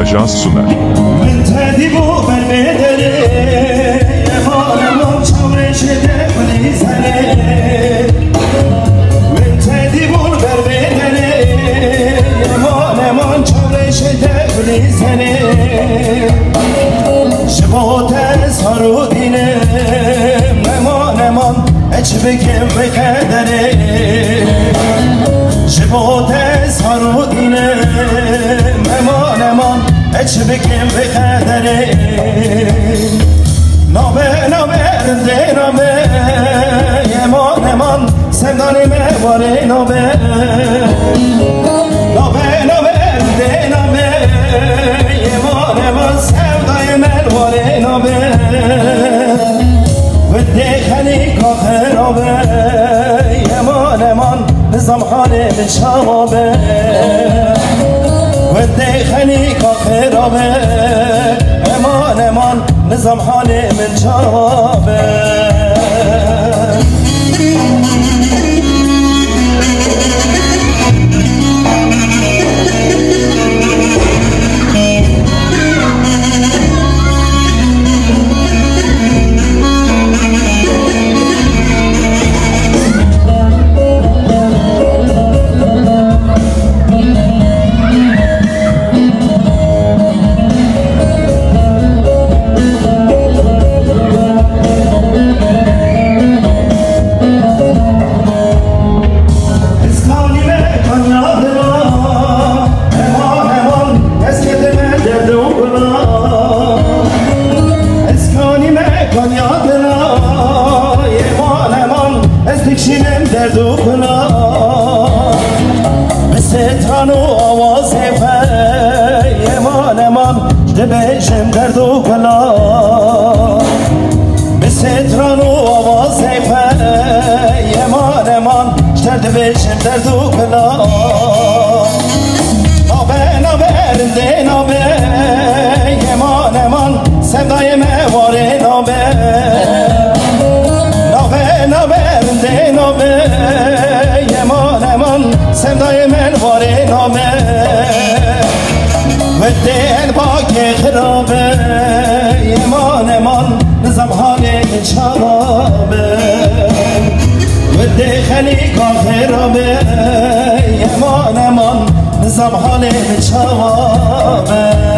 Ajans sunar. بکن به قدره نامه رنده نامه یمان سندانی مواره نامه رنده نامه یمان سندانی مواره نامه و دخلی که خرابه یمان نظام حاله به شوابه و دخلی که خرابه امان نظام حال من شابه بشم درد و کلا به ستران و آواز یمان درد بشم درد و کلا نابه رنده نابه یمان صدای مواره نابه رنده نابه یمان صدای مواره نابه و دل با که خرابه یمان نظام حاله شرابه و دل خلی که خرابه یمان نظام حاله شرابه